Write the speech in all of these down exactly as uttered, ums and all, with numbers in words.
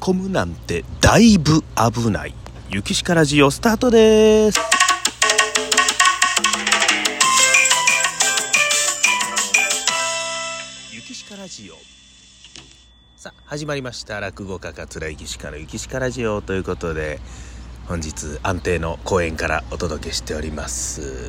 込むなんてだいぶ危ない。ゆきしかラジオスタートです。ゆきしかラジオ、さあ始まりました。落語家桂ゆきしかのゆきしかラジオということで、本日安定の公演からお届けしております。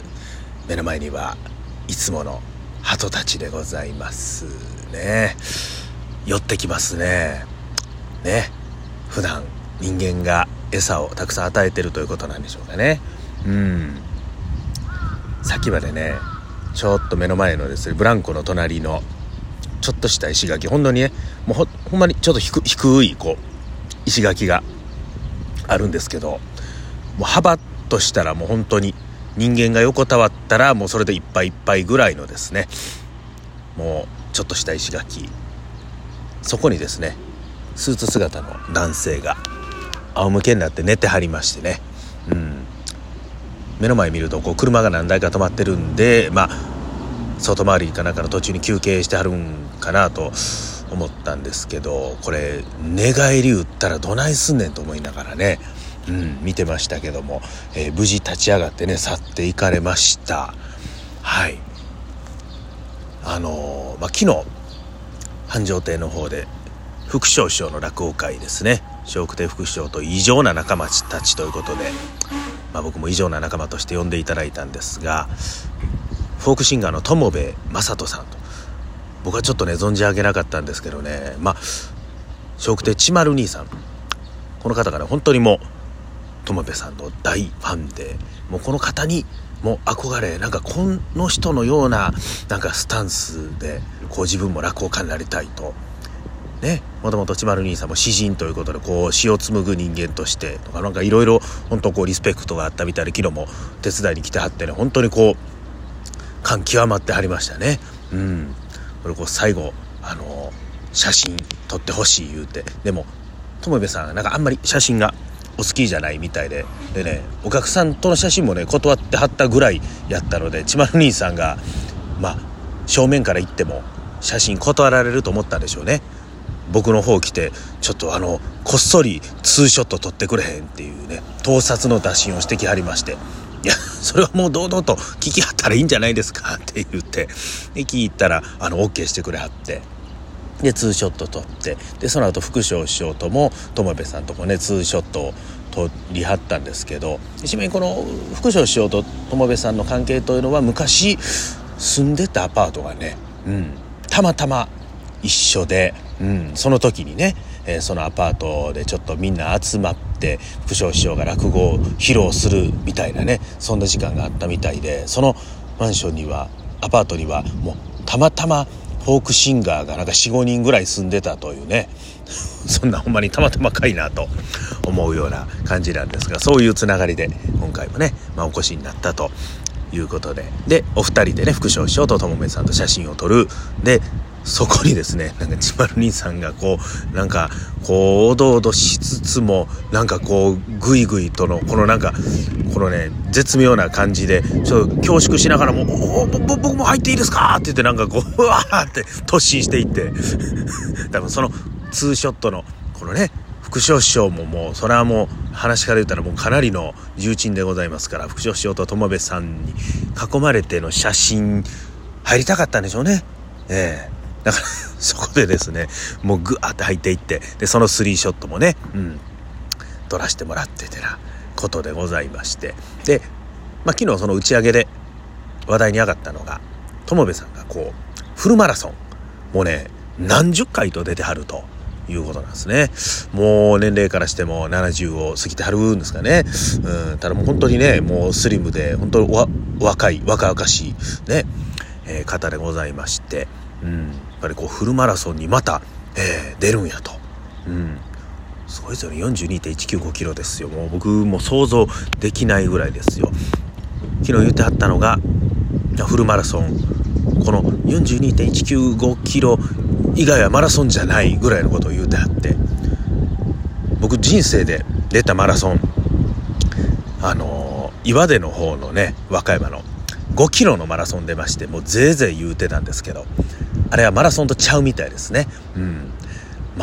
目の前にはいつもの鳩たちでございますね。寄ってきますね。ね、普段人間が餌をたくさん与えてるということなんでしょうかね。うん。さっきまでね、ちょっと目の前のですね、ブランコの隣のちょっとした石垣、本当にね、もう ほ, ほんまにちょっと低, 低いこう石垣があるんですけど、もう幅としたらもう本当に人間が横たわったらもうそれでいっぱいいっぱいぐらいのですね、もうちょっとした石垣、そこにですねスーツ姿の男性が仰向けになって寝てはりましてね、うん、目の前見るとこう車が何台か止まってるんで、まあ外回りかなんかの途中に休憩してはるんかなと思ったんですけど、これ寝返り打ったらどないすんねんと思いながらね、うん、見てましたけども、えー、無事立ち上がってね去っていかれました。はい。あのー、まあ昨日繁盛亭の方で副将師匠の落語会ですね。笑福亭副師匠と異常な仲間たちということで、まあ、僕も異常な仲間として呼んでいただいたんですが、フォークシンガーの友部正人さんと、僕はちょっとね存じ上げなかったんですけどね、まあ笑福亭千丸兄さん、この方がね本当にもう友部さんの大ファンで、もうこの方にもう憧れ、なんかこの人のようななんかスタンスでこう自分も落語家になりたいとね、もともと千丸兄さんも詩人ということでこう詩を紡ぐ人間としてとか、なんかいろいろ本当こうリスペクトがあったみたいで、昨日も手伝いに来てはってね、本当にこう感極まってはりましたね。うん。これこう最後あの写真撮ってほしい言うて、でも友部さんなんかあんまり写真がお好きじゃないみたいで、でねお客さんとの写真もね断ってはったぐらいやったので、千丸兄さんがまあ正面から行っても写真断られると思ったんでしょうね。僕の方来てちょっとあのこっそりツーショット撮ってくれへんっていうね盗撮の打診をしてきはりまして、いやそれはもう堂々と聞きはったらいいんじゃないですかって言って、で聞いたらあの OK してくれはって、でツーショット撮って、でその後副将師匠とも友部さんともねツーショットを撮りはったんですけど、ちなみにこの副将師匠と友部さんの関係というのは昔住んでたアパートがね、うん、たまたま一緒で、うん、その時にね、えー、そのアパートでちょっとみんな集まって副将師匠が落語を披露するみたいなね、そんな時間があったみたいで、そのマンションにはアパートにはもうたまたまフォークシンガーがなんか よん,ご 人ぐらい住んでたというねそんなほんまにたまたまかいなと思うような感じなんですが、そういうつながりで今回もね、まあ、お越しになったということで、でお二人でね副将師匠と友部さんと写真を撮る。でそこにですね、なんか千丸兄さんがこうなんかこうおどおどしつつもなんかこうグイグイとのこのなんかこのね絶妙な感じでちょっと恐縮しながらもおお僕も入っていいですかって言って、なんかこううわーって突進していって多分そのツーショットのこのね副将師匠ももうそれはもう話から言ったらもうかなりの重鎮でございますから、副将師匠と友部さんに囲まれての写真入りたかったんでしょうね。ええだからそこでですねもうグワーって入っていって、でそのスリーショットもね、うん、撮らせてもらっててなことでございまして、で、まあ、昨日その打ち上げで話題に上がったのが友部さんがこうフルマラソンもうね何十回と出てはるということなんですね。もう年齢からしてもななじゅうを過ぎてはるんですかね。うん、ただもう本当にねもうスリムで本当にわ若い若々しいね、えー、方でございまして、うん、やっぱりこうフルマラソンにまた、えー、出るんやと、うん、すごいですよね。 よんじゅうにてんいちきゅうご キロですよ。もう僕も想像できないぐらいですよ。昨日言ってはったのがフルマラソンこの よんじゅうにてんいちきゅうご キロ以外はマラソンじゃないぐらいのことを言うてはって、僕人生で出たマラソンあのー、岩手の方のね和歌山のごキロのマラソン出まして、もうぜいぜい言うてたんですけど、あれはマラソンとちゃうみたいですね。うん、まあ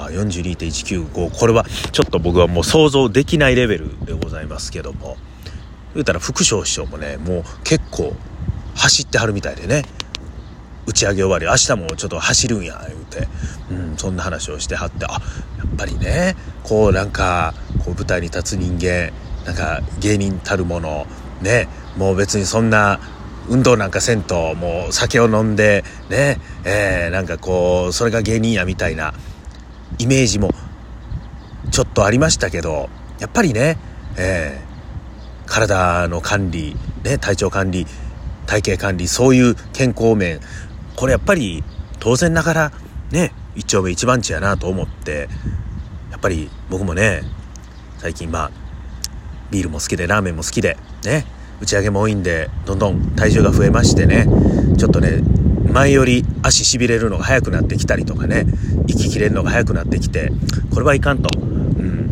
あ よんじゅうにてんいちきゅうご これはちょっと僕はもう想像できないレベルでございますけども、言うたら副将師匠もねもう結構走ってはるみたいでね、打ち上げ終わり明日もちょっと走るんや言うて、うん、そんな話をしてはって、あやっぱりねこうなんかこう舞台に立つ人間なんか芸人たるものね、もう別にそんな運動なんかせんともう酒を飲んでね、えー、なんかこうそれが芸人やみたいなイメージもちょっとありましたけど、やっぱりね、えー、体の管理、ね、体調管理体型管理、そういう健康面、これやっぱり当然ながらね一丁目一番地やなと思って、やっぱり僕もね最近まあビールも好きでラーメンも好きでね、打ち上げも多いんでどんどん体重が増えましてね、ちょっとね前より足しびれるのが早くなってきたりとかね、息切れるのが早くなってきて、これはいかんと、うん、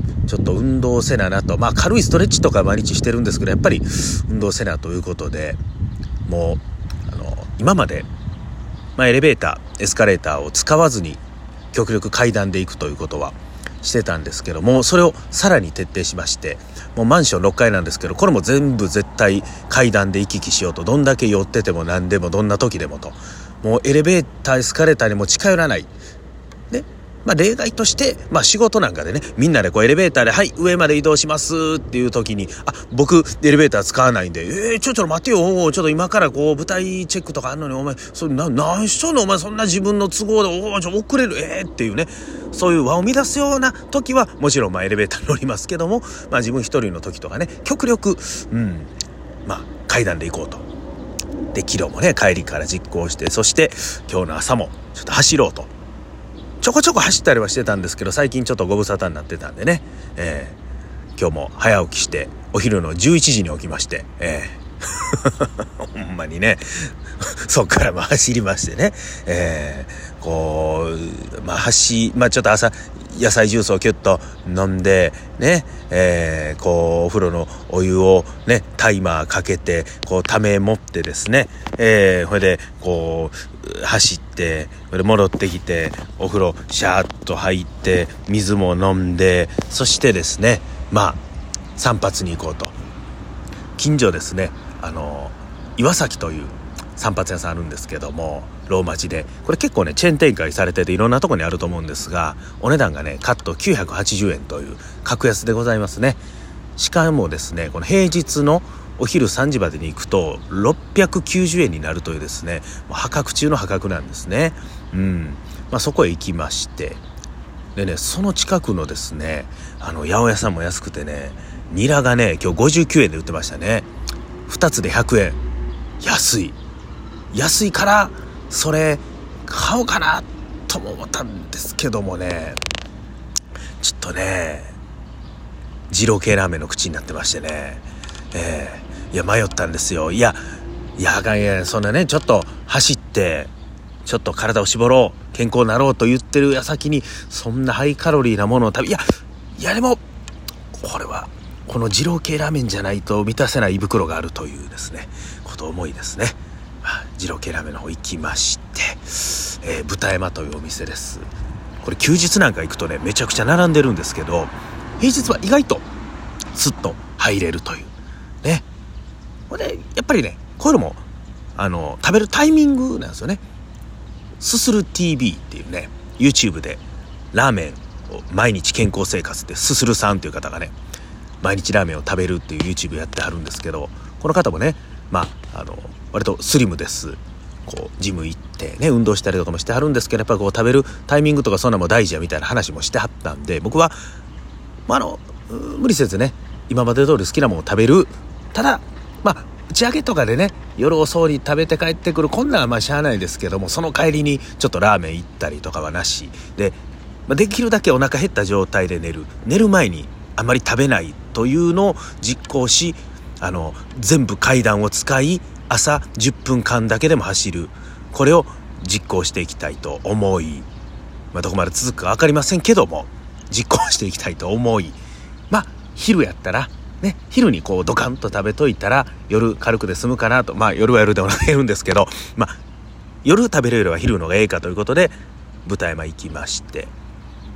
ちょっと運動せななと、まあ軽いストレッチとか毎日してるんですけど、やっぱり運動せなということで、もうあの今まで、まあ、エレベーターエスカレーターを使わずに極力階段で行くということはしてたんですけども、それをさらに徹底しまして、もうマンションろっかいなんですけど、これも全部絶対階段で行き来しようと、どんだけ寄ってても何でもどんな時でもと、もうエレベーターエスカレーターにも近寄らないね。まあ例外として、まあ仕事なんかでね、みんなでこうエレベーターではい上まで移動しますっていう時に、あ僕エレベーター使わないんで、えー、ちょちょ待てよ、ちょっと今からこう舞台チェックとかあんのにお前それな何しとんのお前、そんな自分の都合でおーちょ遅れるえーっていうね、そういう輪を乱すような時はもちろんまあエレベーター乗りますけども、まあ自分一人の時とかね極力うんまあ階段で行こうと。で昨日もね帰りから実行して、そして今日の朝もちょっと走ろうとちょこちょこ走ったりはしてたんですけど、最近ちょっとご無沙汰になってたんでね、えー、今日も早起きしてお昼のじゅういちじに起きまして、えー、ほんまにねそっからまあ走りましてね、えー、こうまあ走まあちょっと朝野菜ジュースをキュッと飲んでね、えー、こうお風呂のお湯をねタイマーかけてこうため持ってですね、えー、それでこう走ってそれで戻ってきてお風呂シャーッと入って水も飲んで、そしてですねまあ散髪に行こうと。近所ですねあの岩崎という散髪屋さんあるんですけども、ローマ字でこれ結構ねチェーン展開されてていろんなとこにあると思うんですが、お値段がねカットきゅうひゃくはちじゅうえんという格安でございますね。しかもですねこの平日のお昼さんじまでに行くとろっぴゃくきゅうじゅうえんになるというですね破格中の破格なんですね。うんまあそこへ行きまして、でねその近くのですねあの八百屋さんも安くてね、ニラがね今日ごじゅうきゅうえんで売ってましたね。ふたつでひゃくえん、安い安いからそれ買おうかなとも思ったんですけどもね、ちょっとね二郎系ラーメンの口になってましてね、えー、いや迷ったんですよ。いやいやあかんやそんなねちょっと走ってちょっと体を絞ろう健康になろうと言ってる矢先にそんなハイカロリーなものを食べ、いやいやでもこれはこの二郎系ラーメンじゃないと満たせない胃袋があるというですねことを思いですね、二郎系ラーメンの方行きまして、えー、豚山というお店です。これ休日なんか行くとねめちゃくちゃ並んでるんですけど、平日は意外とスッと入れるというね。これやっぱりねこういうのもあの食べるタイミングなんですよね。すする ティーブイ っていうね YouTube でラーメンを毎日健康生活ですするさんという方がね毎日ラーメンを食べるっていう YouTube やってはるんですけど、この方もねまああの割とスリムです。こうジム行ってね運動したりとかもしてはるんですけど、やっぱりこう食べるタイミングとかそんなも大事やみたいな話もしてはったんで、僕は、まあ、あの無理せずね今まで通り好きなものを食べる。ただまあ打ち上げとかでね夜遅いに食べて帰ってくるこんなんはまあしゃあないですけども、その帰りにちょっとラーメン行ったりとかはなしで、まあ、できるだけお腹減った状態で寝る寝る前にあまり食べないというのを実行し、あの全部階段を使い朝じゅっぷんかんだけでも走る、これを実行していきたいと思い、まあ、どこまで続くか分かりませんけども実行していきたいと思い、まあ昼やったらね昼にこうドカンと食べといたら夜軽くで済むかなと。まあ夜は夜でもないるんですけど、まあ夜食べるよりは昼のがええかということで豚山行きまして、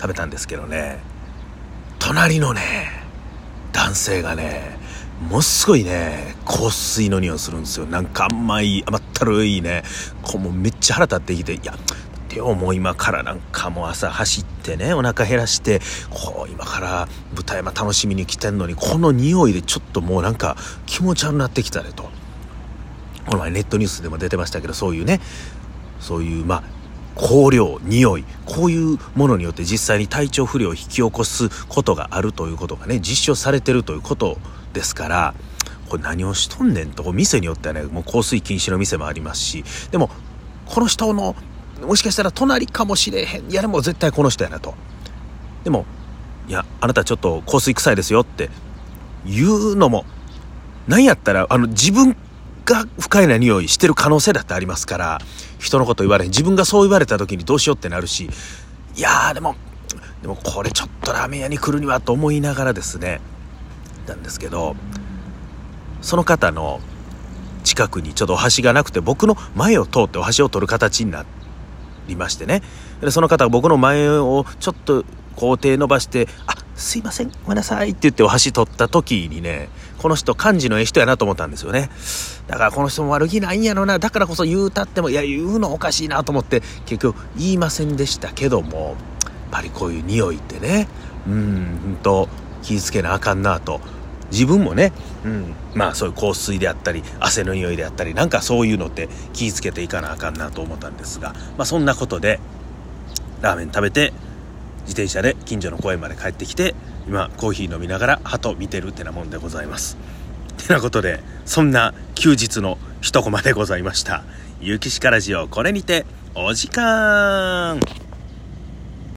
食べたんですけどね、隣のね男性がねものすごいね香水の匂いするんですよ。なんか甘い甘ったるいね、こうもうめっちゃ腹立ってきて、いやでももう今からなんかもう朝走ってねお腹減らしてこう今から豚山楽しみに来てんのに、この匂いでちょっともうなんか気持ち悪くなってきたねと。この前ネットニュースでも出てましたけど、そういうねそういうまあ香料、匂い、こういうものによって実際に体調不良を引き起こすことがあるということがね実証されてるということですから、これ何をしとんねんと。店によってはねもう香水禁止の店もありますし、でもこの人のもしかしたら隣かもしれへん、いやでも絶対この人やなと。でもいやあなたちょっと香水臭いですよって言うのも、なんやったらあの自分が不快な匂いしてる可能性だってありますから、人のこと言われへん、自分がそう言われた時にどうしようってなるし、いやーでもでもこれちょっとラーメン屋に来るにはと思いながらですねなんですけど、その方の近くにちょっとお箸がなくて僕の前を通ってお箸を取る形になりましてね、でその方が僕の前をちょっとこう手伸ばして、あ、すいませんごめんなさいって言ってお箸取った時にね、この人感じのええ人やなと思ったんですよね。だからこの人も悪気ないんやろな、だからこそ言うたってもいや言うのおかしいなと思って結局言いませんでしたけども、やっぱりこういう匂いってね、うんうんと気ぃつけなあかんなと。自分もね、うん、まあそういう香水であったり汗の匂いであったりなんかそういうのって気ぃつけていかなあかんなと思ったんですが、まあそんなことでラーメン食べて自転車で近所の公園まで帰ってきて、今コーヒー飲みながら鳩見てるってなもんでございます。てなことでそんな休日の一コマでございました。ゆきしかラジオ、これにてお時間。